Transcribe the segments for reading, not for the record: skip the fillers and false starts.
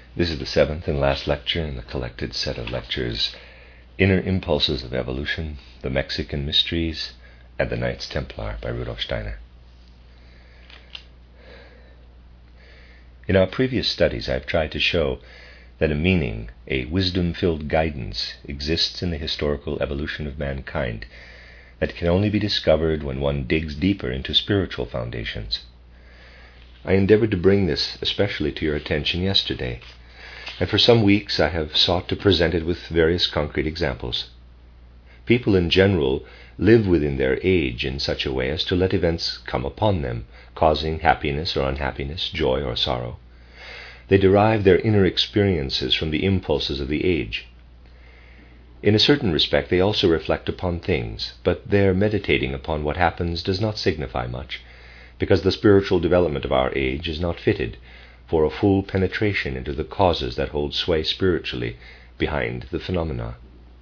This is the seventh and last lecture in the collected set of lectures, Inner Impulses of Evolution, The Mexican Mysteries, and The Knights Templar by Rudolf Steiner. In our previous studies, I've tried to show that a meaning, a wisdom-filled guidance, exists in the historical evolution of mankind that can only be discovered when one digs deeper into spiritual foundations. I endeavored to bring this especially to your attention yesterday, and for some weeks I have sought to present it with various concrete examples. People in general live within their age in such a way as to let events come upon them, causing happiness or unhappiness, joy or sorrow. They derive their inner experiences from the impulses of the age. In a certain respect, they also reflect upon things, but their meditating upon what happens does not signify much, because the spiritual development of our age is not fitted for a full penetration into the causes that hold sway spiritually behind the phenomena.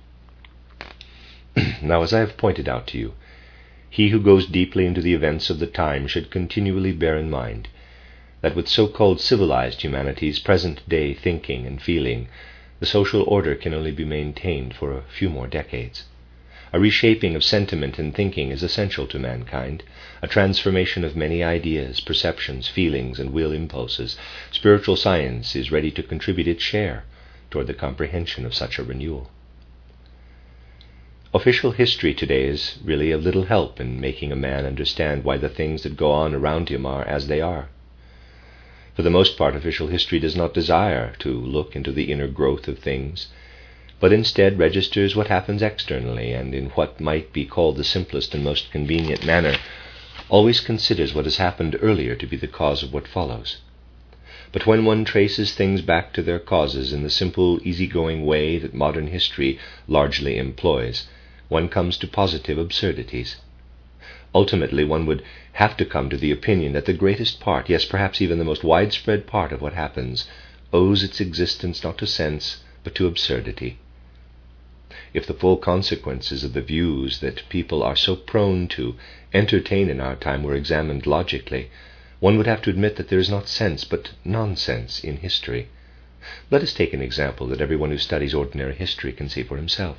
Now, as I have pointed out to you, he who goes deeply into the events of the time should continually bear in mind that with so-called civilized humanity's present-day thinking and feeling, the social order can only be maintained for a few more decades. A reshaping of sentiment and thinking is essential to mankind, a transformation of many ideas, perceptions, feelings, and will impulses. Spiritual science is ready to contribute its share toward the comprehension of such a renewal. Official history today is really of little help in making a man understand why the things that go on around him are as they are. For the most part, official history does not desire to look into the inner growth of things, but instead registers what happens externally, and in what might be called the simplest and most convenient manner, always considers what has happened earlier to be the cause of what follows. But when one traces things back to their causes in the simple, easygoing way that modern history largely employs, one comes to positive absurdities. Ultimately, one would have to come to the opinion that the greatest part, yes, perhaps even the most widespread part of what happens, owes its existence not to sense, but to absurdity. If the full consequences of the views that people are so prone to entertain in our time were examined logically, one would have to admit that there is not sense, but nonsense in history. Let us take an example that everyone who studies ordinary history can see for himself.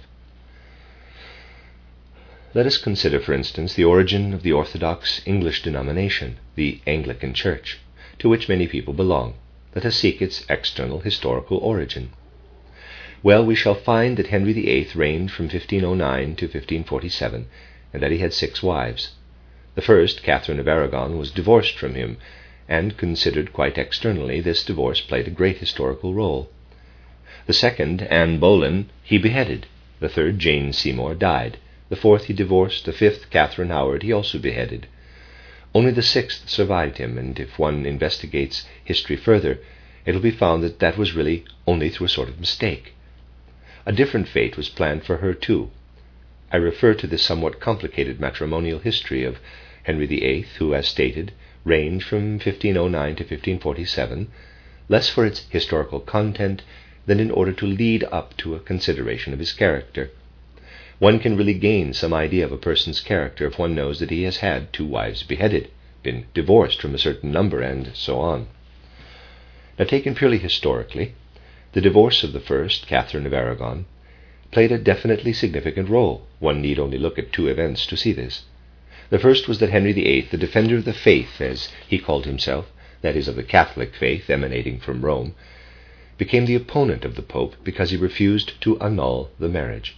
Let us consider, for instance, the origin of the Orthodox English denomination, the Anglican Church, to which many people belong. Let us seek its external historical origin. Well, we shall find that Henry VIII reigned from 1509 to 1547, and that he had 6 wives. The first, Catherine of Aragon, was divorced from him, and considered quite externally, this divorce played a great historical role. The second, Anne Boleyn, he beheaded. The third, Jane Seymour, died. The fourth he divorced. The fifth, Catherine Howard, he also beheaded. Only the sixth survived him, and if one investigates history further, it will be found that that was really only through a sort of mistake. A different fate was planned for her too. I refer to the somewhat complicated matrimonial history of Henry VIII, who, as stated, reigned from 1509 to 1547, less for its historical content than in order to lead up to a consideration of his character. One can really gain some idea of a person's character if one knows that he has had 2 wives beheaded, been divorced from a certain number, and so on. Now, taken purely historically, the divorce of the first, Catherine of Aragon, played a definitely significant role. One need only look at 2 events to see this. The first was that Henry VIII, the defender of the faith, as he called himself, that is, of the Catholic faith emanating from Rome, became the opponent of the Pope because he refused to annul the marriage.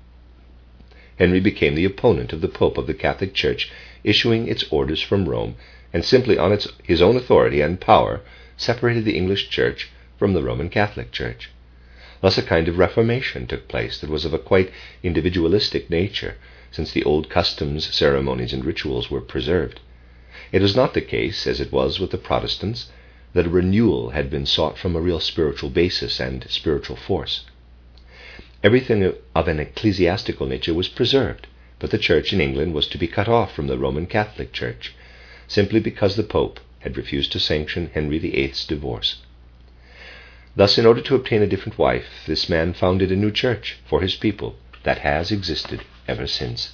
Henry became the opponent of the Pope of the Catholic Church, issuing its orders from Rome, and simply on his own authority and power separated the English Church from the Roman Catholic Church. Thus a kind of reformation took place that was of a quite individualistic nature, since the old customs, ceremonies, and rituals were preserved. It was not the case, as it was with the Protestants, that a renewal had been sought from a real spiritual basis and spiritual force. Everything of an ecclesiastical nature was preserved, but the Church in England was to be cut off from the Roman Catholic Church, simply because the Pope had refused to sanction Henry VIII's divorce. Thus, in order to obtain a different wife, this man founded a new church for his people that has existed ever since.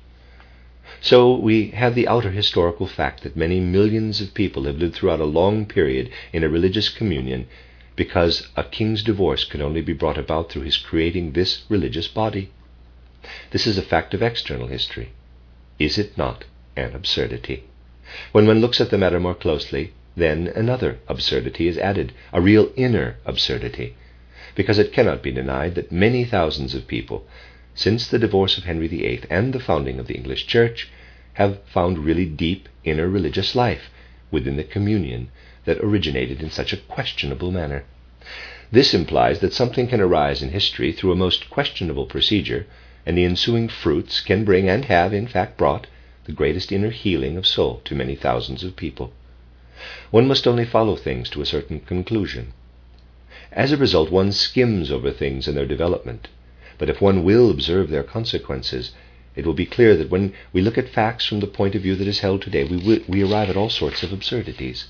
So we have the outer historical fact that many millions of people have lived throughout a long period in a religious communion because a king's divorce can only be brought about through his creating this religious body. This is a fact of external history. Is it not an absurdity? When one looks at the matter more closely, then another absurdity is added, a real inner absurdity, because it cannot be denied that many thousands of people, since the divorce of Henry VIII and the founding of the English Church, have found really deep inner religious life within the communion that originated in such a questionable manner. This implies that something can arise in history through a most questionable procedure, and the ensuing fruits can bring, and have in fact brought, the greatest inner healing of soul to many thousands of people. One must only follow things to a certain conclusion. As a result, one skims over things in their development, but if one will observe their consequences, it will be clear that when we look at facts from the point of view that is held today, we arrive at all sorts of absurdities.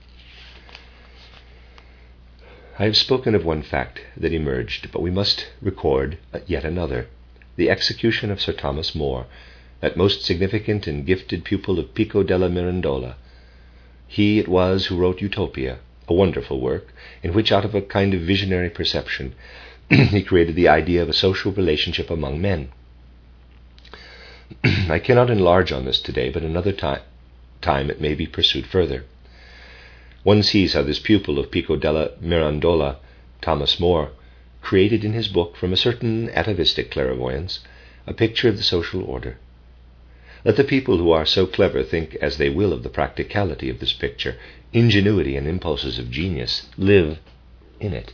I have spoken of one fact that emerged, but we must record yet another: the execution of Sir Thomas More, that most significant and gifted pupil of Pico della Mirandola. He it was who wrote Utopia, a wonderful work, in which, out of a kind of visionary perception, he created the idea of a social relationship among men. I cannot enlarge on this today, but another time it may be pursued further. One sees how this pupil of Pico della Mirandola, Thomas More, created in his book, from a certain atavistic clairvoyance, a picture of the social order. Let the people who are so clever think as they will of the practicality of this picture. Ingenuity and impulses of genius live in it.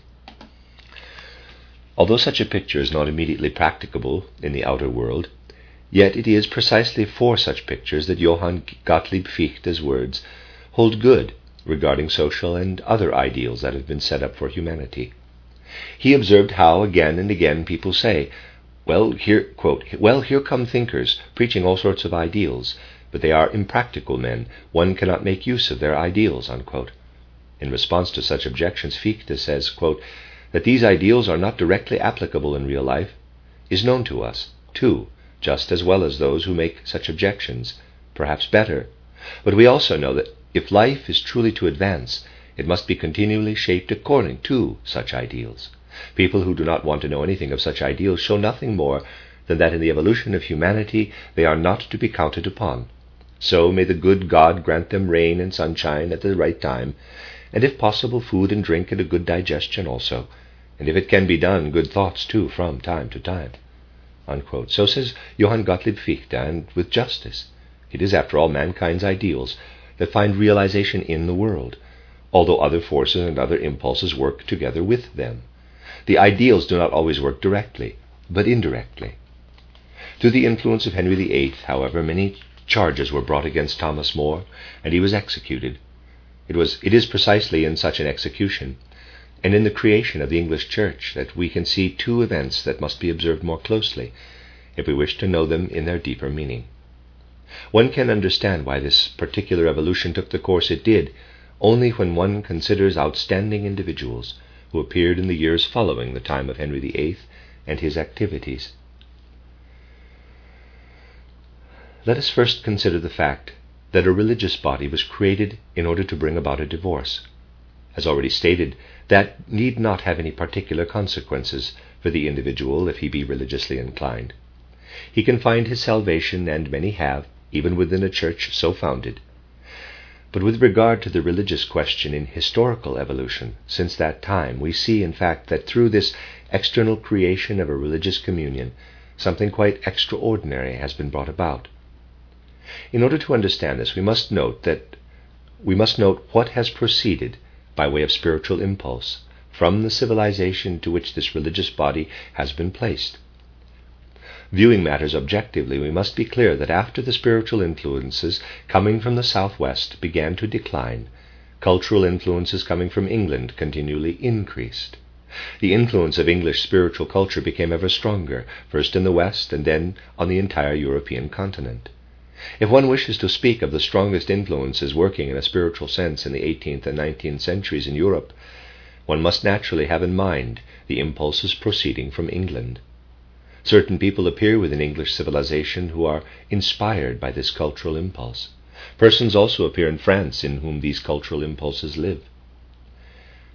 Although such a picture is not immediately practicable in the outer world, yet it is precisely for such pictures that Johann Gottlieb Fichte's words hold good regarding social and other ideals that have been set up for humanity. He observed how again and again people say, here come thinkers preaching all sorts of ideals, but they are impractical men. One cannot make use of their ideals, unquote. In response to such objections, Fichte says, quote, that these ideals are not directly applicable in real life is known to us, too, just as well as those who make such objections, perhaps better. But we also know that if life is truly to advance, it must be continually shaped according to such ideals. People who do not want to know anything of such ideals show nothing more than that in the evolution of humanity they are not to be counted upon. So may the good God grant them rain and sunshine at the right time, and if possible food and drink and a good digestion also, and if it can be done, good thoughts too from time to time. Unquote. So says Johann Gottlieb Fichte, and with justice. It is, after all, mankind's ideals that find realization in the world, although other forces and other impulses work together with them. The ideals do not always work directly, but indirectly. Through the influence of Henry VIII, however, many charges were brought against Thomas More, and he was executed. It is precisely in such an execution, and in the creation of the English Church, that we can see two events that must be observed more closely, if we wish to know them in their deeper meaning. One can understand why this particular evolution took the course it did only when one considers outstanding individuals who appeared in the years following the time of Henry VIII and his activities. Let us first consider the fact that a religious body was created in order to bring about a divorce. As already stated, that need not have any particular consequences for the individual if he be religiously inclined. He can find his salvation, and many have, even within a church so founded. But with regard to the religious question in historical evolution, since that time, we see, in fact, that through this external creation of a religious communion, something quite extraordinary has been brought about. In order to understand this, we must note what has proceeded by way of spiritual impulse from the civilization to which this religious body has been placed. Viewing matters objectively, we must be clear that after the spiritual influences coming from the southwest began to decline, cultural influences coming from England continually increased. The influence of English spiritual culture became ever stronger, first in the West and then on the entire European continent. If one wishes to speak of the strongest influences working in a spiritual sense in the 18th and 19th centuries in Europe, one must naturally have in mind the impulses proceeding from England. Certain people appear within English civilization who are inspired by this cultural impulse. Persons also appear in France in whom these cultural impulses live.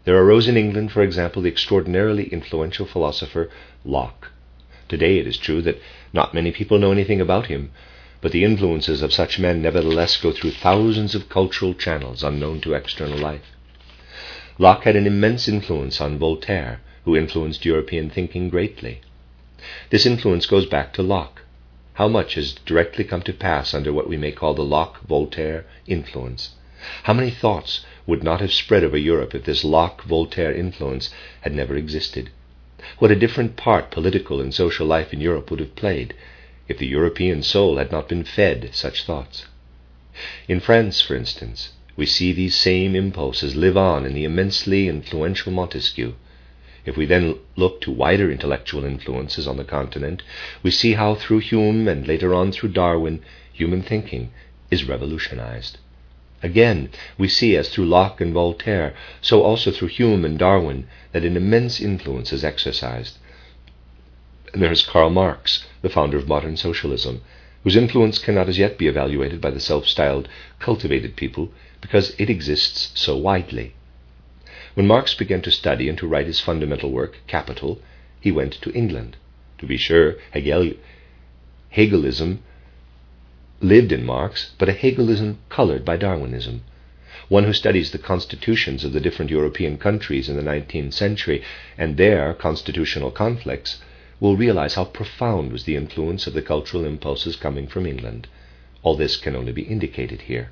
There arose in England, for example, the extraordinarily influential philosopher Locke. Today it is true that not many people know anything about him, but the influences of such men nevertheless go through thousands of cultural channels unknown to external life. Locke had an immense influence on Voltaire, who influenced European thinking greatly. This influence goes back to Locke. How much has directly come to pass under what we may call the Locke-Voltaire influence? How many thoughts would not have spread over Europe if this Locke-Voltaire influence had never existed? What a different part political and social life in Europe would have played if the European soul had not been fed such thoughts. In France, for instance, we see these same impulses live on in the immensely influential Montesquieu. If we then look to wider intellectual influences on the continent, we see how through Hume and later on through Darwin, human thinking is revolutionized. Again, we see, as through Locke and Voltaire, so also through Hume and Darwin, that an immense influence is exercised. And there is Karl Marx, the founder of modern socialism, whose influence cannot as yet be evaluated by the self-styled cultivated people because it exists so widely. When Marx began to study and to write his fundamental work, Capital, he went to England. To be sure, Hegelism lived in Marx, but a Hegelism colored by Darwinism. One who studies the constitutions of the different European countries in the 19th century and their constitutional conflicts will realize how profound was the influence of the cultural impulses coming from England. All this can only be indicated here.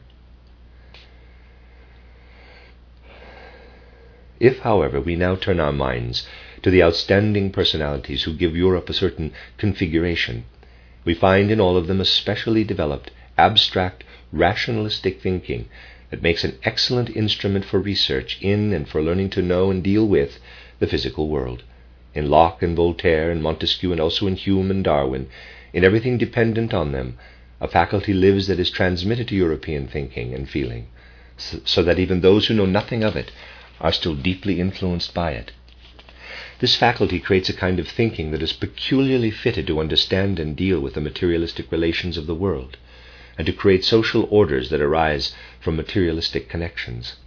If, however, we now turn our minds to the outstanding personalities who give Europe a certain configuration, we find in all of them a specially developed, abstract, rationalistic thinking that makes an excellent instrument for research in and for learning to know and deal with the physical world. In Locke and Voltaire and Montesquieu and also in Hume and Darwin, in everything dependent on them, a faculty lives that is transmitted to European thinking and feeling, so that even those who know nothing of it are still deeply influenced by it. This faculty creates a kind of thinking that is peculiarly fitted to understand and deal with the materialistic relations of the world, and to create social orders that arise from materialistic connections.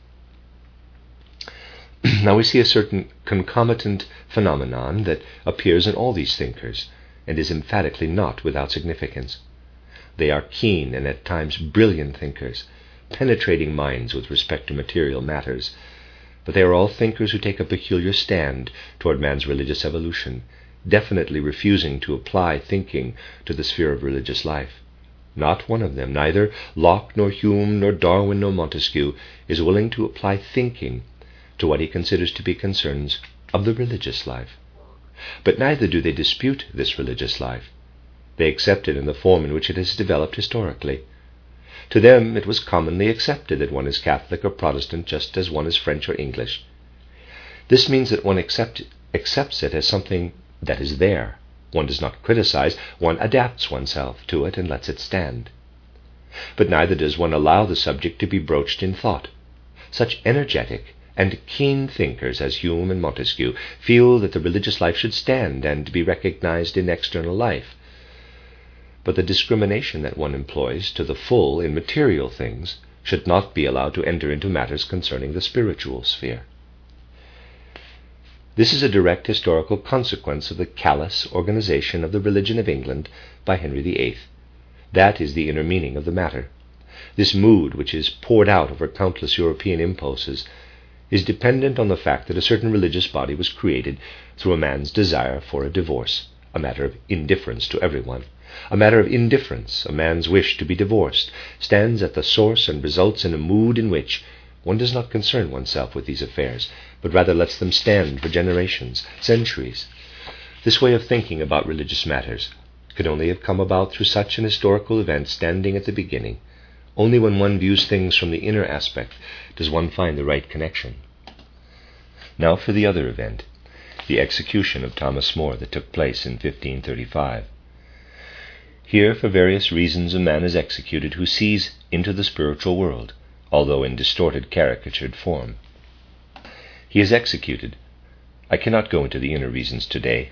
Now we see a certain concomitant phenomenon that appears in all these thinkers, and is emphatically not without significance. They are keen and at times brilliant thinkers, penetrating minds with respect to material matters, but they are all thinkers who take a peculiar stand toward man's religious evolution, definitely refusing to apply thinking to the sphere of religious life. Not one of them, neither Locke nor Hume nor Darwin nor Montesquieu, is willing to apply thinking to what he considers to be concerns of the religious life. But neither do they dispute this religious life. They accept it in the form in which it has developed historically. To them it was commonly accepted that one is Catholic or Protestant just as one is French or English. This means that one accepts it as something that is there. One does not criticize, one adapts oneself to it and lets it stand. But neither does one allow the subject to be broached in thought. Such energetic and keen thinkers as Hume and Montesquieu feel that the religious life should stand and be recognized in external life. But the discrimination that one employs to the full in material things should not be allowed to enter into matters concerning the spiritual sphere. This is a direct historical consequence of the callous organization of the religion of England by Henry VIII. That is the inner meaning of the matter. This mood, which is poured out over countless European impulses, is dependent on the fact that a certain religious body was created through a man's desire for a divorce, a matter of indifference to everyone. A matter of indifference, a man's wish to be divorced, stands at the source and results in a mood in which one does not concern oneself with these affairs, but rather lets them stand for generations, centuries. This way of thinking about religious matters could only have come about through such an historical event standing at the beginning. Only when one views things from the inner aspect does one find the right connection. Now for the other event, the execution of Thomas More that took place in 1535. Here, for various reasons, a man is executed who sees into the spiritual world, although in distorted, caricatured form. He is executed. I cannot go into the inner reasons today,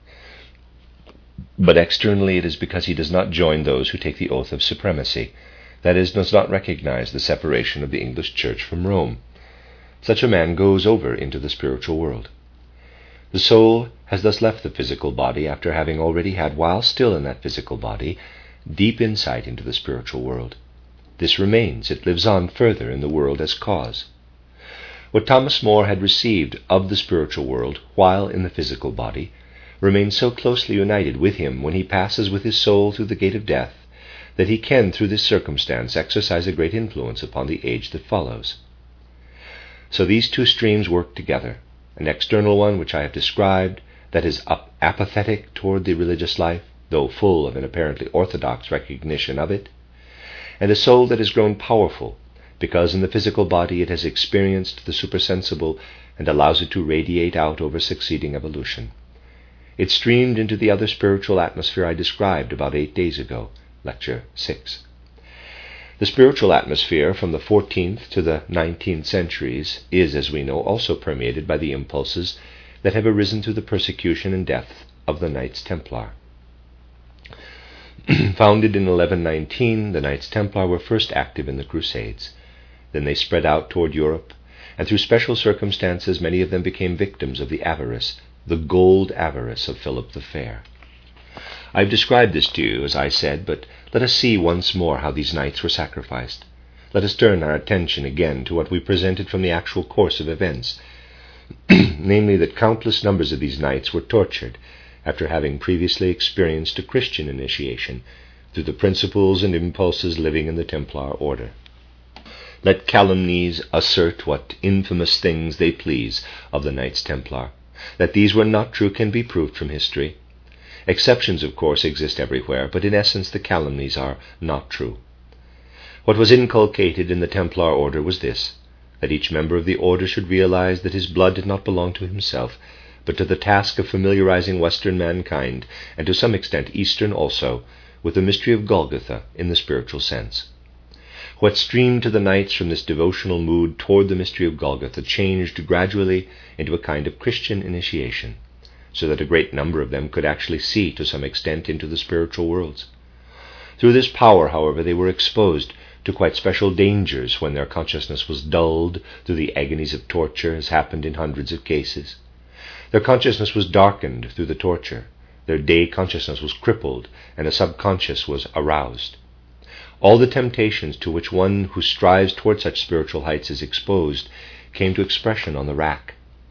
but externally it is because he does not join those who take the oath of supremacy, that is, does not recognize the separation of the English Church from Rome. such a man goes over into the spiritual world. The soul has thus left the physical body after having already had, while still in that physical body, deep insight into the spiritual world. This remains. It lives on further in the world as cause. What Thomas More had received of the spiritual world while in the physical body remains so closely united with him when he passes with his soul through the gate of death that he can, through this circumstance, exercise a great influence upon the age that follows. So these two streams work together, an external one which I have described, that is apathetic toward the religious life, though full of an apparently orthodox recognition of it, and a soul that has grown powerful, because in the physical body it has experienced the supersensible and allows it to radiate out over succeeding evolution. It streamed into the other spiritual atmosphere I described about 8 days ago, Lecture 6. The spiritual atmosphere from the 14th to the 19th centuries is, as we know, also permeated by the impulses that have arisen through the persecution and death of the Knights Templar. Founded in 1119, the Knights Templar were first active in the Crusades. Then they spread out toward Europe, and through special circumstances many of them became victims of the avarice, the gold avarice of Philip the Fair. I have described this to you, as I said, but let us see once more how these knights were sacrificed. Let us turn our attention again to what we presented from the actual course of events, namely that countless numbers of these knights were tortured after having previously experienced a Christian initiation through the principles and impulses living in the Templar order. Let calumnies assert what infamous things they please of the Knights Templar. That these were not true can be proved from history. Exceptions, of course, exist everywhere, but in essence the calumnies are not true. What was inculcated in the Templar order was this, that each member of the order should realize that his blood did not belong to himself, but to the task of familiarizing Western mankind, and to some extent Eastern also, with the mystery of Golgotha in the spiritual sense. What streamed to the knights from this devotional mood toward the mystery of Golgotha changed gradually into a kind of Christian initiation, so that a great number of them could actually see to some extent into the spiritual worlds. Through this power, however, they were exposed to quite special dangers when their consciousness was dulled through the agonies of torture, as happened in hundreds of cases. Their consciousness was darkened through the torture. Their day consciousness was crippled, and a subconscious was aroused. All the temptations to which one who strives toward such spiritual heights is exposed came to expression on the rack.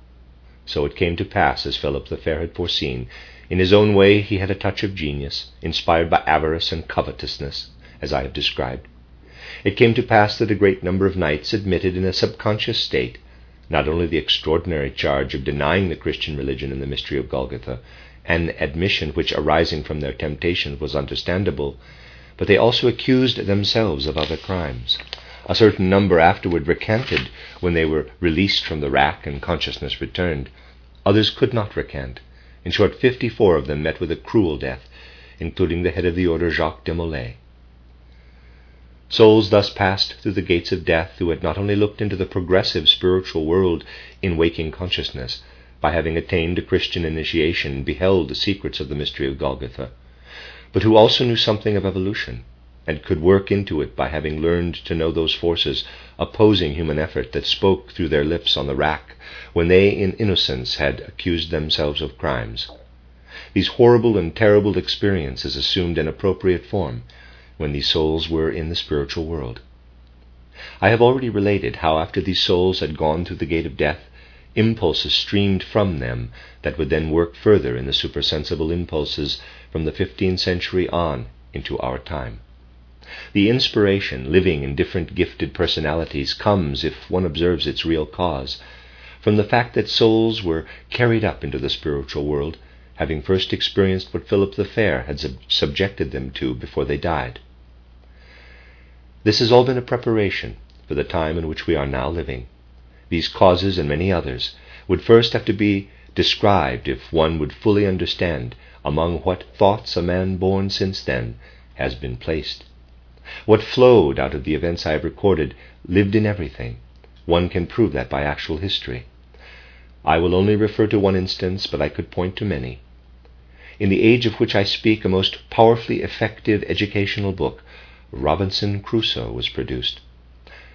So it came to pass, as Philip the Fair had foreseen. In his own way he had a touch of genius, inspired by avarice and covetousness, as I have described. It came to pass that a great number of knights admitted in a subconscious state not only the extraordinary charge of denying the Christian religion and the mystery of Golgotha, an admission which, arising from their temptation, was understandable, but they also accused themselves of other crimes. A certain number afterward recanted when they were released from the rack and consciousness returned. Others could not recant. In short, 54 of them met with a cruel death, including the head of the order, Jacques de Molay. Souls thus passed through the gates of death who had not only looked into the progressive spiritual world in waking consciousness, by having attained a Christian initiation and beheld the secrets of the mystery of Golgotha, but who also knew something of evolution, and could work into it by having learned to know those forces opposing human effort that spoke through their lips on the rack when they in innocence had accused themselves of crimes. These horrible and terrible experiences assumed an appropriate form when these souls were in the spiritual world. I have already related how after these souls had gone through the gate of death, impulses streamed from them that would then work further in the supersensible impulses from the 15th century on into our time. The inspiration, living in different gifted personalities, comes, if one observes its real cause, from the fact that souls were carried up into the spiritual world, having first experienced what Philip the Fair had subjected them to before they died. This has all been a preparation for the time in which we are now living. These causes and many others would first have to be described if one would fully understand among what thoughts a man born since then has been placed. What flowed out of the events I have recorded lived in everything. One can prove that by actual history. I will only refer to one instance, but I could point to many. In the age of which I speak, a most powerfully effective educational book, Robinson Crusoe, was produced.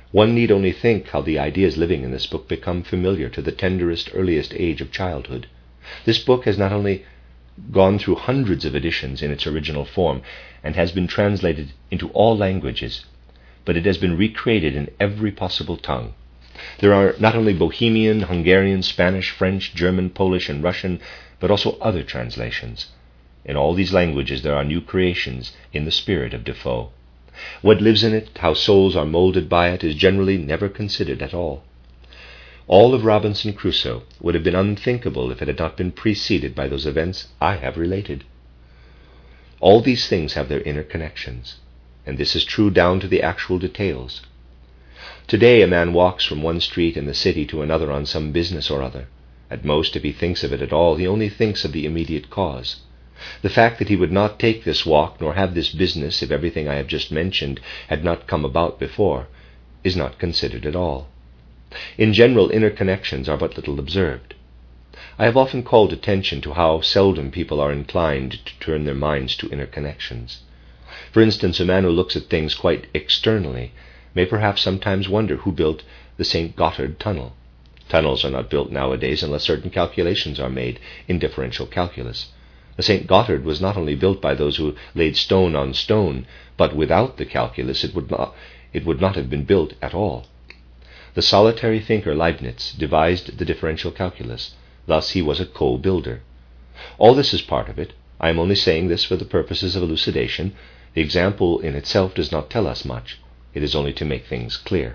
One need only think how the ideas living in this book become familiar to the tenderest, earliest age of childhood. This book has not only gone through hundreds of editions in its original form and has been translated into all languages, but it has been recreated in every possible tongue. There are not only Bohemian, Hungarian, Spanish, French, German, Polish, and Russian, but also other translations. In all these languages there are new creations in the spirit of Defoe. What lives in it, how souls are molded by it, is generally never considered at all. All of Robinson Crusoe would have been unthinkable if it had not been preceded by those events I have related. All these things have their inner connections, and this is true down to the actual details. Today a man walks from one street in the city to another on some business or other. At most, if he thinks of it at all, he only thinks of the immediate cause. The fact that he would not take this walk nor have this business if everything I have just mentioned had not come about before is not considered at all. In general, inner connections are but little observed. I have often called attention to how seldom people are inclined to turn their minds to inner connections. For instance, a man who looks at things quite externally may perhaps sometimes wonder who built the St. Gothard Tunnel. Tunnels are not built nowadays unless certain calculations are made in differential calculus. The St. Gothard was not only built by those who laid stone on stone, but without the calculus it would not have been built at all. The solitary thinker Leibniz devised the differential calculus. Thus he was a co-builder. All this is part of it. I am only saying this for the purposes of elucidation. The example in itself does not tell us much. It is only to make things clear.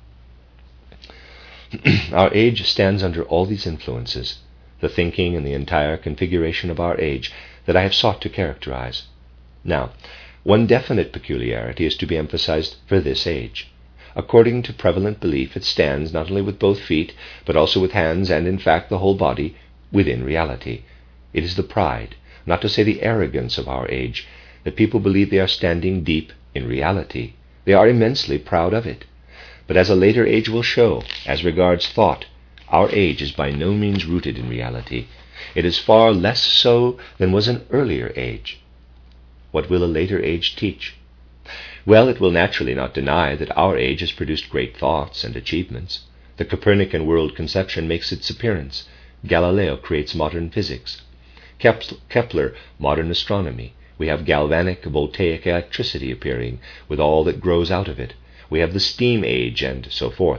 Our age stands under all these influences, the thinking and the entire configuration of our age that I have sought to characterize. Now, one definite peculiarity is to be emphasized for this age. According to prevalent belief, it stands not only with both feet, but also with hands and, in fact, the whole body within reality. It is the pride, not to say the arrogance of our age, that people believe they are standing deep in reality. They are immensely proud of it. But as a later age will show, as regards thought, our age is by no means rooted in reality. It is far less so than was an earlier age. What will a later age teach? Well, it will naturally not deny that our age has produced great thoughts and achievements. The Copernican world conception makes its appearance. Galileo creates modern physics. Kepler, modern astronomy. We have galvanic, voltaic electricity appearing, with all that grows out of it. We have the steam age, and so forth.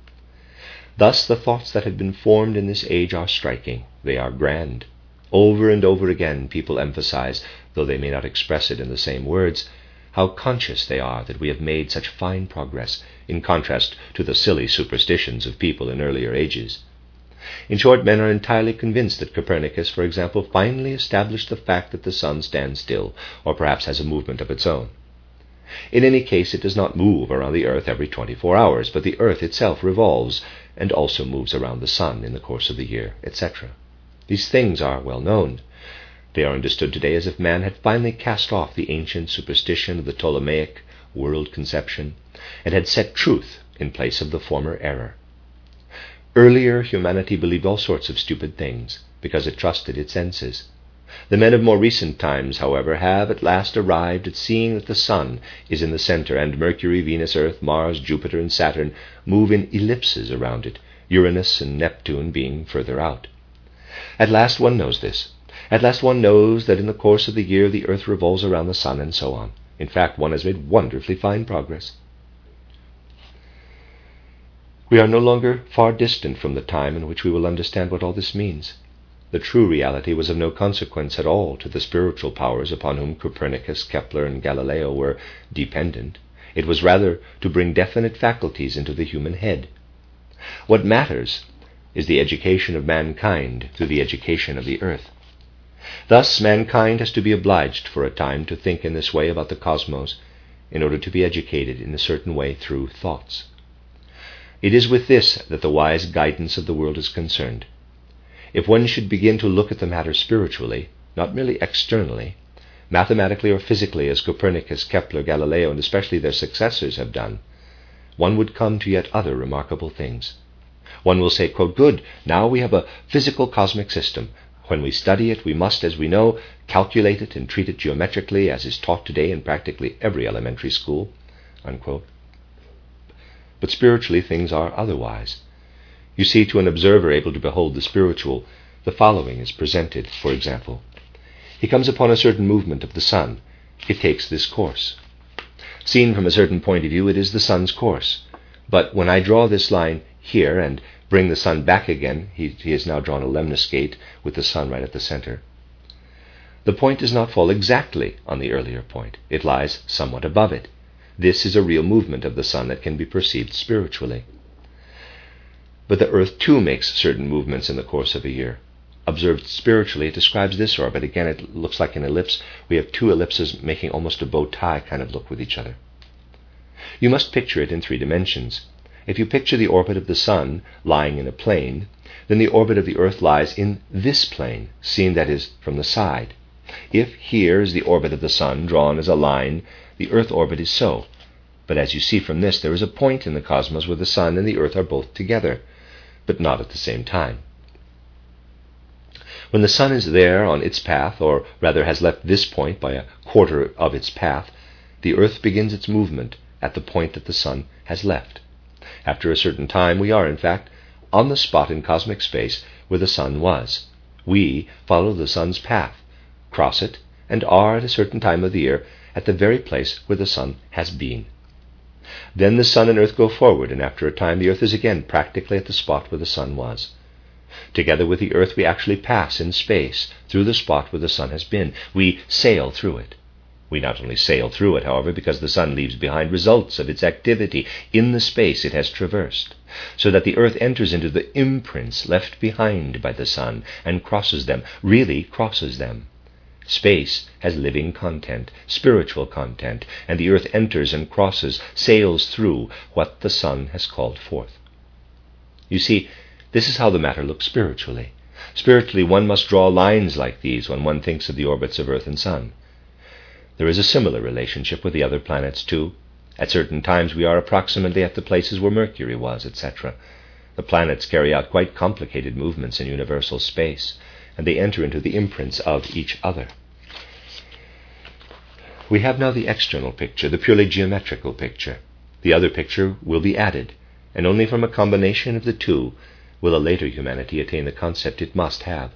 Thus the thoughts that have been formed in this age are striking. They are grand. Over and over again people emphasize, though they may not express it in the same words, how conscious they are that we have made such fine progress, in contrast to the silly superstitions of people in earlier ages. In short, men are entirely convinced that Copernicus, for example, finally established the fact that the sun stands still, or perhaps has a movement of its own. In any case, it does not move around the earth every 24 hours, but the earth itself revolves and also moves around the sun in the course of the year, etc. These things are well known. They are understood today as if man had finally cast off the ancient superstition of the Ptolemaic world conception and had set truth in place of the former error. Earlier, humanity believed all sorts of stupid things because it trusted its senses. The men of more recent times, however, have at last arrived at seeing that the sun is in the center, and Mercury, Venus, Earth, Mars, Jupiter, and Saturn move in ellipses around it, Uranus and Neptune being further out. At last one knows this. At last one knows that in the course of the year the earth revolves around the sun, and so on. In fact, one has made wonderfully fine progress. We are no longer far distant from the time in which we will understand what all this means. The true reality was of no consequence at all to the spiritual powers upon whom Copernicus, Kepler, and Galileo were dependent. It was rather to bring definite faculties into the human head. What matters is the education of mankind through the education of the earth. Thus, mankind has to be obliged for a time to think in this way about the cosmos in order to be educated in a certain way through thoughts. It is with this that the wise guidance of the world is concerned. If one should begin to look at the matter spiritually, not merely externally, mathematically or physically, as Copernicus, Kepler, Galileo, and especially their successors have done, one would come to yet other remarkable things. One will say, quote, "Good, now we have a physical cosmic system. When we study it, we must, as we know, calculate it and treat it geometrically, as is taught today in practically every elementary school," unquote. but spiritually things are otherwise. You see, to an observer able to behold the spiritual, the following is presented, for example. He comes upon a certain movement of the sun. It takes this course. Seen from a certain point of view, it is the sun's course. But when I draw this line here and bring the sun back again, he has now drawn a lemniscate with the sun right at the center. The point does not fall exactly on the earlier point. It lies somewhat above it. This is a real movement of the sun that can be perceived spiritually. But the earth too makes certain movements in the course of a year. Observed spiritually, it describes this orbit. Again, it looks like an ellipse. We have two ellipses making almost a bow tie kind of look with each other. You must picture it in 3 dimensions. If you picture the orbit of the sun lying in a plane, then the orbit of the earth lies in this plane, seen, that is, from the side. If here is the orbit of the sun drawn as a line, the earth orbit is so. But as you see from this, there is a point in the cosmos where the sun and the earth are both together, but not at the same time. When the sun is there on its path, or rather has left this point by a quarter of its path, the earth begins its movement at the point that the sun has left. After a certain time, we are, in fact, on the spot in cosmic space where the sun was. We follow the sun's path, cross it, and are at a certain time of the year at the very place where the sun has been. Then the sun and earth go forward, and after a time the earth is again practically at the spot where the sun was. Together with the earth we actually pass in space through the spot where the sun has been. We sail through it. We not only sail through it, however, because the sun leaves behind results of its activity in the space it has traversed, so that the earth enters into the imprints left behind by the sun and crosses them, really crosses them. Space has living content, spiritual content, and the earth enters and crosses, sails through what the sun has called forth. You see, this is how the matter looks spiritually. Spiritually, one must draw lines like these when one thinks of the orbits of earth and sun. There is a similar relationship with the other planets too. At certain times we are approximately at the places where Mercury was, etc. The planets carry out quite complicated movements in universal space, and they enter into the imprints of each other. We have now the external picture, the purely geometrical picture. The other picture will be added, and only from a combination of the two will a later humanity attain the concept it must have.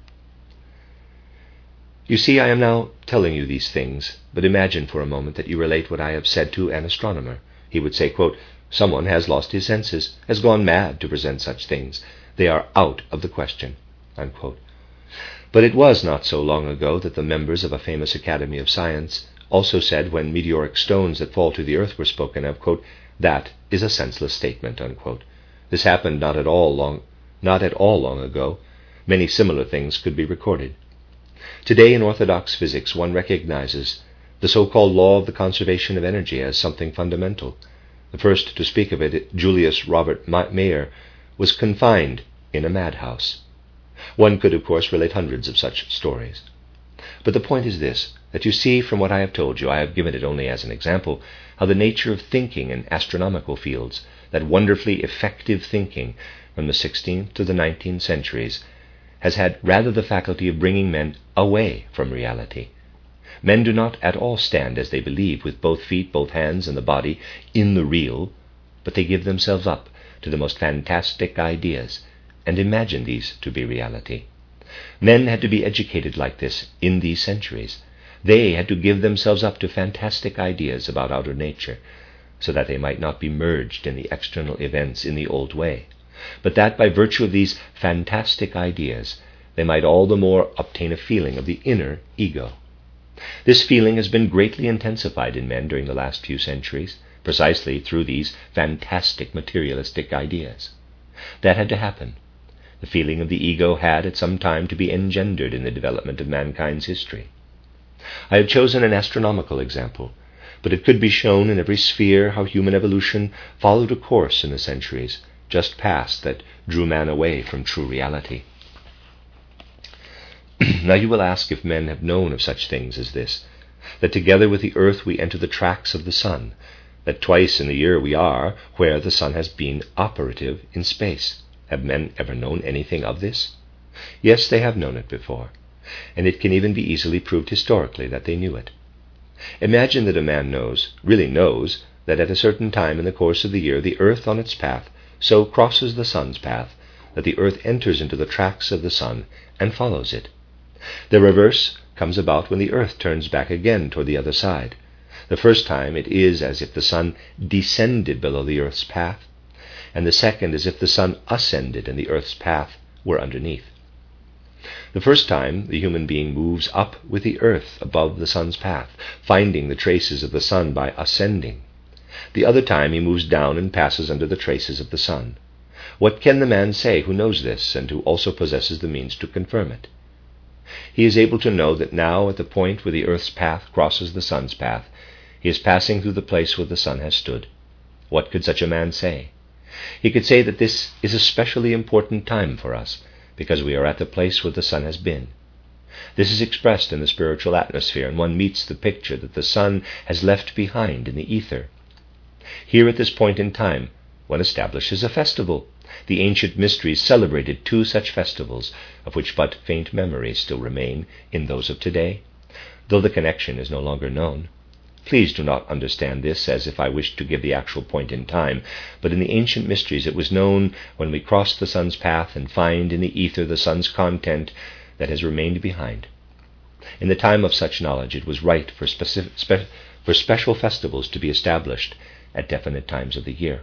You see, I am now telling you these things, but imagine for a moment that you relate what I have said to an astronomer. He would say, quote, "Someone has lost his senses, has gone mad to present such things. They are out of the question," unquote. But it was not so long ago that the members of a famous Academy of Science also said, when meteoric stones that fall to the earth were spoken of, quote, "That is a senseless statement," unquote. This happened not at all long ago. Many similar things could be recorded. Today in orthodox physics one recognizes the so-called law of the conservation of energy as something fundamental. The first to speak of it, Julius Robert Mayer, was confined in a madhouse. One could, of course, relate hundreds of such stories. But the point is this, that you see from what I have told you, I have given it only as an example, how the nature of thinking in astronomical fields, that wonderfully effective thinking from the 16th to the 19th centuries, has had rather the faculty of bringing men away from reality. Men do not at all stand as they believe, with both feet, both hands, and the body in the real, but they give themselves up to the most fantastic ideas and imagine these to be reality. Men had to be educated like this in these centuries. They had to give themselves up to fantastic ideas about outer nature, so that they might not be merged in the external events in the old way, but that by virtue of these fantastic ideas they might all the more obtain a feeling of the inner ego. This feeling has been greatly intensified in men during the last few centuries, precisely through these fantastic materialistic ideas. That had to happen. The feeling of the ego had at some time to be engendered in the development of mankind's history. I have chosen an astronomical example, but it could be shown in every sphere how human evolution followed a course in the centuries just past that drew man away from true reality. Now you will ask if men have known of such things as this, that together with the earth we enter the tracks of the sun, that twice in the year we are where the sun has been operative in space. Have men ever known anything of this? Yes, they have known it before, and it can even be easily proved historically that they knew it. Imagine that a man really knows that at a certain time in the course of the year the earth on its path so crosses the sun's path that the earth enters into the tracks of the sun and follows it. The reverse comes about when the earth turns back again toward the other side. The first time it is as if the sun descended below the earth's path, and the second as if the sun ascended and the earth's path were underneath. The first time the human being moves up with the earth above the sun's path, finding the traces of the sun by ascending. The other time he moves down and passes under the traces of the sun. What can the man say who knows this and who also possesses the means to confirm it? He is able to know that now at the point where the earth's path crosses the sun's path, he is passing through the place where the sun has stood. What could such a man say? He could say that this is a specially important time for us, because we are at the place where the sun has been. This is expressed in the spiritual atmosphere, and one meets the picture that the sun has left behind in the ether. Here at this point in time, one establishes a festival. The ancient mysteries celebrated 2 such festivals, of which but faint memories still remain in those of today, though the connection is no longer known. Please do not understand this as if I wished to give the actual point in time, but in the ancient mysteries it was known when we cross the sun's path and find in the ether the sun's content that has remained behind. In the time of such knowledge it was right for special festivals to be established at definite times of the year.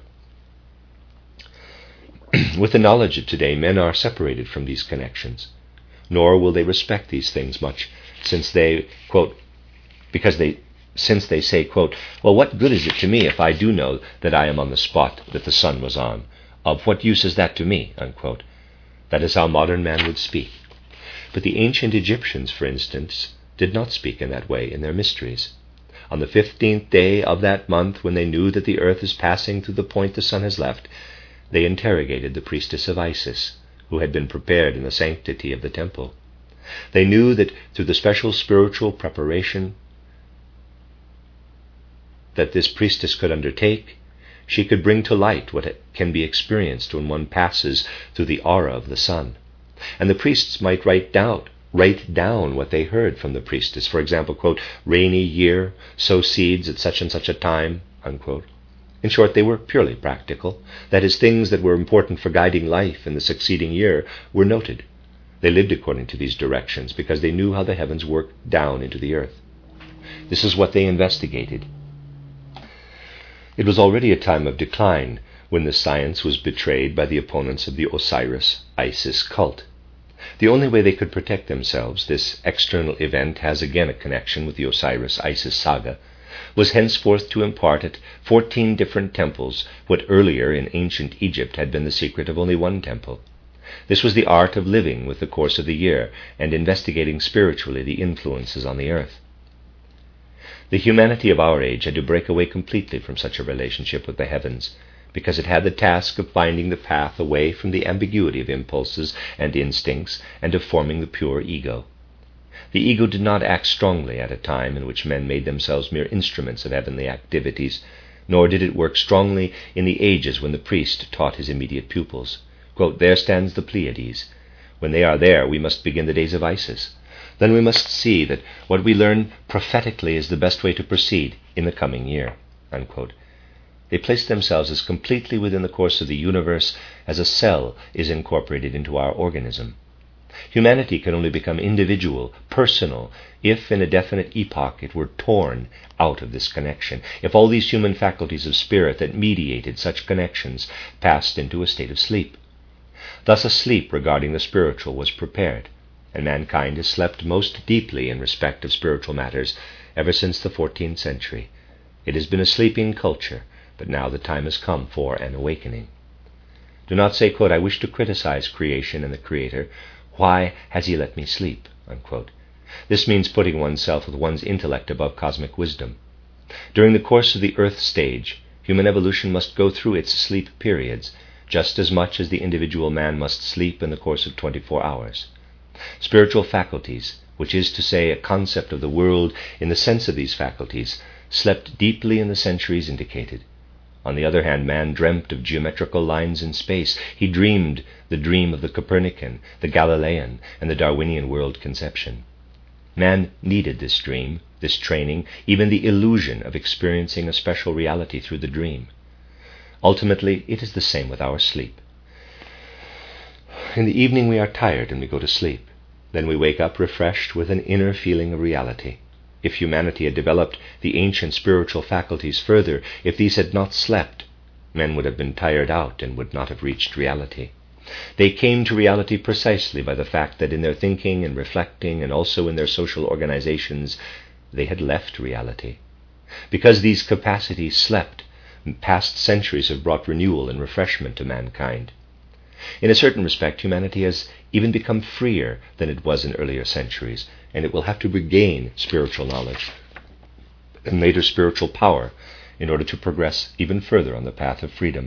With the knowledge of today, men are separated from these connections, nor will they respect these things much, since they, quote, since they say, quote, well, what good is it to me if I do know that I am on the spot that the sun was on? Of what use is that to me? Unquote. That is how modern man would speak. But the ancient Egyptians, for instance, did not speak in that way in their mysteries. On the 15th day of that month, when they knew that the earth is passing through the point the sun has left, they interrogated the priestess of Isis, who had been prepared in the sanctity of the temple. They knew that through the special spiritual preparation that this priestess could undertake, she could bring to light what can be experienced when one passes through the aura of the sun. And the priests might write down what they heard from the priestess. For example, quote, rainy year, sow seeds at such and such a time, unquote. In short, they were purely practical. That is, things that were important for guiding life in the succeeding year were noted. They lived according to these directions because they knew how the heavens worked down into the earth. This is what they investigated. It was already a time of decline when this science was betrayed by the opponents of the Osiris-Isis cult. The only way they could protect themselves, this external event has again a connection with the Osiris-Isis saga, was henceforth to impart at 14 different temples what earlier in ancient Egypt had been the secret of only one temple. This was the art of living with the course of the year and investigating spiritually the influences on the earth. The humanity of our age had to break away completely from such a relationship with the heavens, because it had the task of finding the path away from the ambiguity of impulses and instincts and of forming the pure ego. The ego did not act strongly at a time in which men made themselves mere instruments of heavenly activities, nor did it work strongly in the ages when the priest taught his immediate pupils. Quote, there stands the Pleiades. When they are there, we must begin the days of Isis. Then we must see that what we learn prophetically is the best way to proceed in the coming year. Unquote. They placed themselves as completely within the course of the universe as a cell is incorporated into our organism. Humanity can only become individual, personal, if in a definite epoch it were torn out of this connection, if all these human faculties of spirit that mediated such connections passed into a state of sleep. Thus a sleep regarding the spiritual was prepared, and mankind has slept most deeply in respect of spiritual matters ever since the 14th century. It has been a sleeping culture, but now the time has come for an awakening. Do not say, quote, I wish to criticize creation and the Creator. Why has he let me sleep? Unquote. This means putting oneself with one's intellect above cosmic wisdom. During the course of the Earth stage, human evolution must go through its sleep periods, just as much as the individual man must sleep in the course of 24 hours. Spiritual faculties, which is to say a concept of the world in the sense of these faculties, slept deeply in the centuries indicated. On the other hand, man dreamt of geometrical lines in space. He dreamed the dream of the Copernican, the Galilean, and the Darwinian world conception. Man needed this dream, this training, even the illusion of experiencing a special reality through the dream. Ultimately, it is the same with our sleep. In the evening we are tired and we go to sleep. Then we wake up refreshed with an inner feeling of reality. If humanity had developed the ancient spiritual faculties further, if these had not slept, men would have been tired out and would not have reached reality. They came to reality precisely by the fact that in their thinking and reflecting and also in their social organizations, they had left reality. Because these capacities slept, past centuries have brought renewal and refreshment to mankind. In a certain respect, humanity has even become freer than it was in earlier centuries, and it will have to regain spiritual knowledge and later spiritual power in order to progress even further on the path of freedom.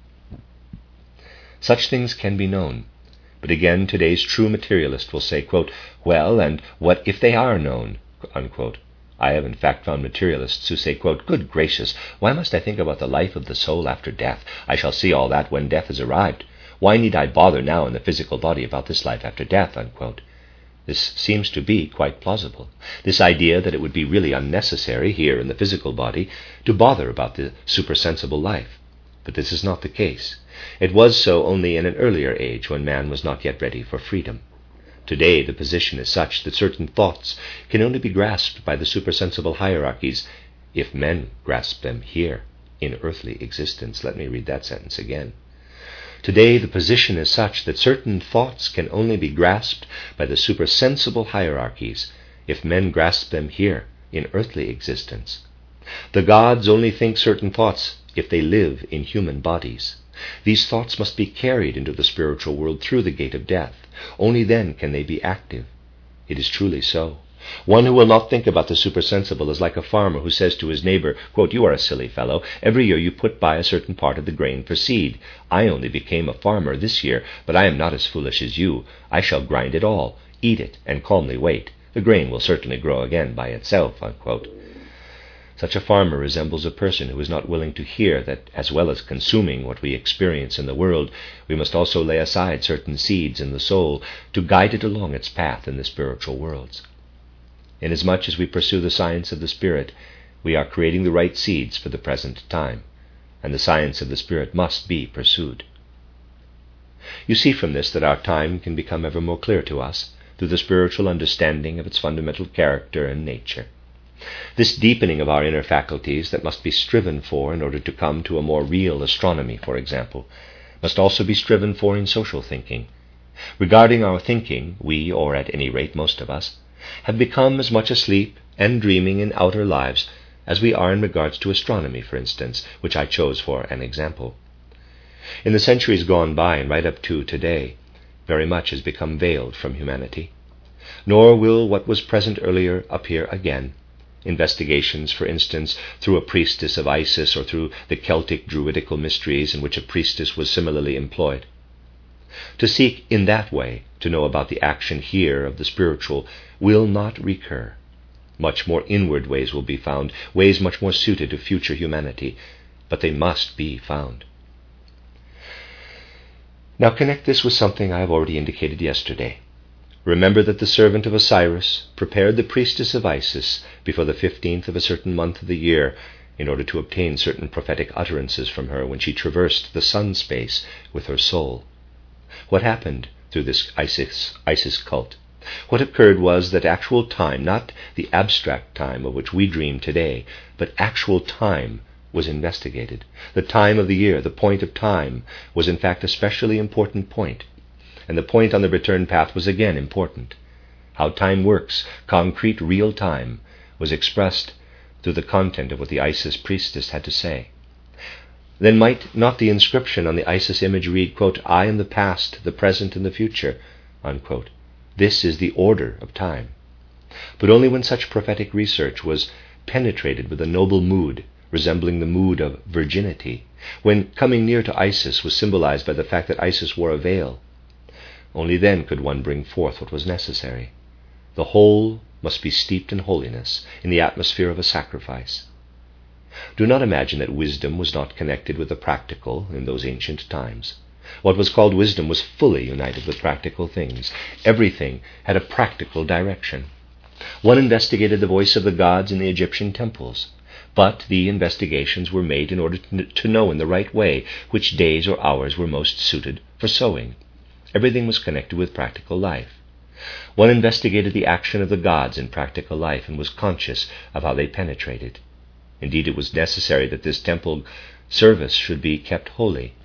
Such things can be known, but again today's true materialist will say, quote, well, and what if they are known, unquote. I have in fact found materialists who say, quote, good gracious, why must I think about the life of the soul after death? I shall see all that when death has arrived. Why need I bother now in the physical body about this life after death, unquote. This seems to be quite plausible. This idea that it would be really unnecessary here in the physical body to bother about the supersensible life. But this is not the case. It was so only in an earlier age when man was not yet ready for freedom. Today the position is such that certain thoughts can only be grasped by the supersensible hierarchies if men grasp them here in earthly existence. Let me read that sentence again. Today the position is such that certain thoughts can only be grasped by the supersensible hierarchies if men grasp them here in earthly existence. The gods only think certain thoughts if they live in human bodies. These thoughts must be carried into the spiritual world through the gate of death. Only then can they be active. It is truly so. One who will not think about the supersensible is like a farmer who says to his neighbor, quote, you are a silly fellow. Every year you put by a certain part of the grain for seed. I only became a farmer this year, but I am not as foolish as you. I shall grind it all, eat it, and calmly wait. The grain will certainly grow again by itself, unquote. Such a farmer resembles a person who is not willing to hear that, as well as consuming what we experience in the world, we must also lay aside certain seeds in the soul to guide it along its path in the spiritual worlds. Inasmuch as we pursue the science of the Spirit, we are creating the right seeds for the present time, and the science of the Spirit must be pursued. You see from this that our time can become ever more clear to us through the spiritual understanding of its fundamental character and nature. This deepening of our inner faculties that must be striven for in order to come to a more real astronomy, for example, must also be striven for in social thinking. Regarding our thinking, we, or at any rate most of us, have become as much asleep and dreaming in outer lives as we are in regards to astronomy, for instance, which I chose for an example. In the centuries gone by and right up to today, very much has become veiled from humanity. Nor will what was present earlier appear again. Investigations, for instance, through a priestess of Isis or through the Celtic druidical mysteries in which a priestess was similarly employed. To seek in that way to know about the action here of the spiritual will not recur. Much more inward ways will be found, ways much more suited to future humanity, but they must be found. Now connect this with something I have already indicated yesterday. Remember that the servant of Osiris prepared the priestess of Isis before the 15th of a certain month of the year in order to obtain certain prophetic utterances from her when she traversed the sun space with her soul. What happened through this Isis cult? What occurred was that actual time, not the abstract time of which we dream today, but actual time was investigated. The time of the year, the point of time, was in fact a specially important point. And the point on the return path was again important. How time works, concrete real time, was expressed through the content of what the Isis priestess had to say. Then might not the inscription on the Isis image read, quote, I am the past, the present, and the future, unquote. This is the order of time. But only when such prophetic research was penetrated with a noble mood, resembling the mood of virginity, when coming near to Isis was symbolized by the fact that Isis wore a veil, only then could one bring forth what was necessary. The whole must be steeped in holiness, in the atmosphere of a sacrifice. Do not imagine that wisdom was not connected with the practical in those ancient times. What was called wisdom was fully united with practical things. Everything had a practical direction. One investigated the voice of the gods in the Egyptian temples, but the investigations were made in order to know in the right way which days or hours were most suited for sowing. Everything was connected with practical life. One investigated the action of the gods in practical life and was conscious of how they penetrated. Indeed, it was necessary that this temple service should be kept holy.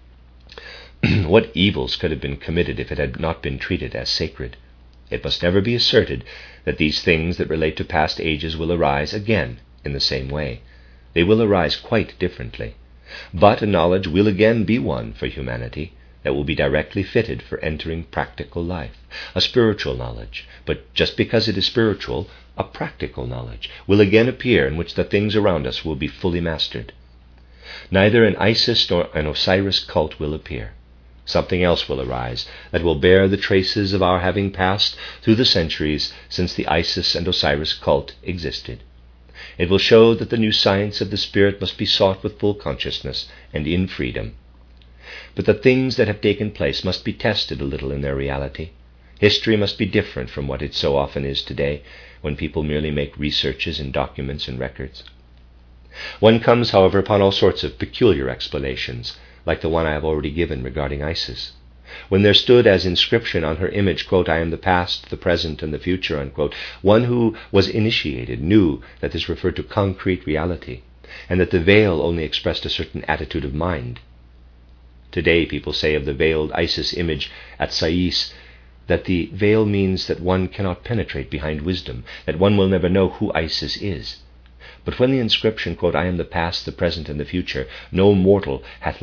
What evils could have been committed if it had not been treated as sacred? It must never be asserted that these things that relate to past ages will arise again in the same way. They will arise quite differently. But a knowledge will again be one for humanity that will be directly fitted for entering practical life. A spiritual knowledge, but just because it is spiritual, a practical knowledge will again appear in which the things around us will be fully mastered. Neither an Isis nor an Osiris cult will appear. Something else will arise that will bear the traces of our having passed through the centuries since the Isis and Osiris cult existed. It will show that the new science of the Spirit must be sought with full consciousness and in freedom. But the things that have taken place must be tested a little in their reality. History must be different from what it so often is today, when people merely make researches in documents and records. One comes, however, upon all sorts of peculiar explanations, like the one I have already given regarding Isis. When there stood as inscription on her image, quote, "I am the past, the present, and the future," unquote, one who was initiated knew that this referred to concrete reality, and that the veil only expressed a certain attitude of mind. Today people say of the veiled Isis image at Sais that the veil means that one cannot penetrate behind wisdom, that one will never know who Isis is. But when the inscription, quote, "I am the past, the present, and the future, no mortal hath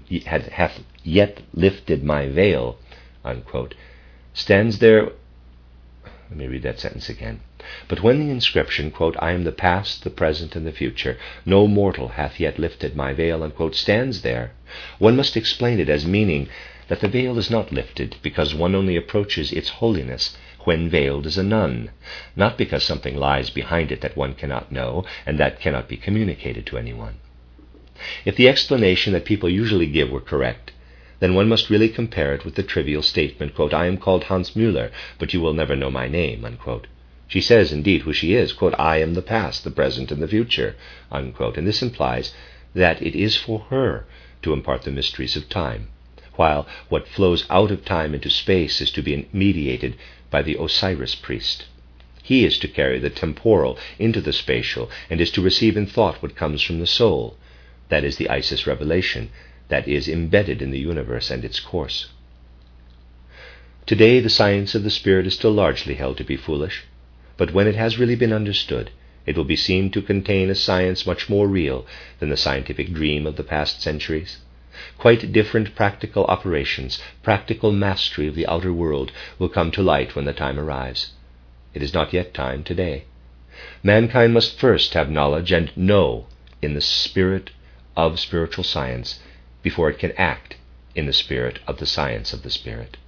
yet lifted my veil," unquote, stands there. Let me read that sentence again. But when the inscription, quote, "I am the past, the present, and the future, no mortal hath yet lifted my veil," unquote, stands there, one must explain it as meaning that the veil is not lifted because one only approaches its holiness when veiled as a nun, not because something lies behind it that one cannot know and that cannot be communicated to anyone. If the explanation that people usually give were correct, then one must really compare it with the trivial statement, quote, "I am called Hans Müller, but you will never know my name," unquote. She says indeed who she is, quote, "I am the past, the present, and the future," unquote, and this implies that it is for her to impart the mysteries of time, while what flows out of time into space is to be mediated by the Osiris priest. He is to carry the temporal into the spatial and is to receive in thought what comes from the soul. That is the Isis revelation that is embedded in the universe and its course. Today the science of the Spirit is still largely held to be foolish, but when it has really been understood, it will be seen to contain a science much more real than the scientific dream of the past centuries. Quite different practical operations, practical mastery of the outer world will come to light when the time arrives. It is not yet time today. Mankind must first have knowledge and know in the spirit of spiritual science before it can act in the spirit of the science of the Spirit.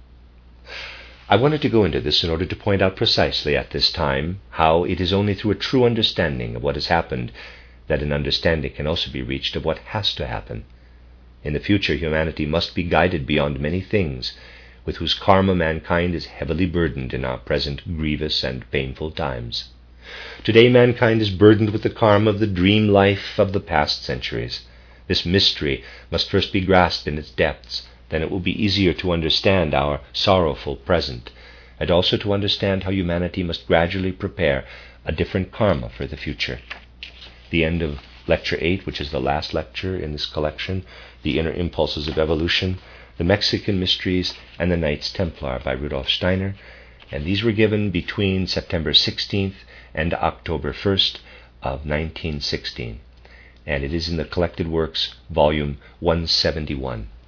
I wanted to go into this in order to point out precisely at this time how it is only through a true understanding of what has happened that an understanding can also be reached of what has to happen. In the future, humanity must be guided beyond many things with whose karma mankind is heavily burdened in our present grievous and painful times. Today, mankind is burdened with the karma of the dream life of the past centuries. This mystery must first be grasped in its depths, then it will be easier to understand our sorrowful present, and also to understand how humanity must gradually prepare a different karma for the future. The end of Lecture 8, which is the last lecture in this collection, The Inner Impulses of Evolution, The Mexican Mysteries, and The Knights Templar by Rudolf Steiner, and these were given between September 16th and October 1st of 1916, and it is in the Collected Works, volume 171.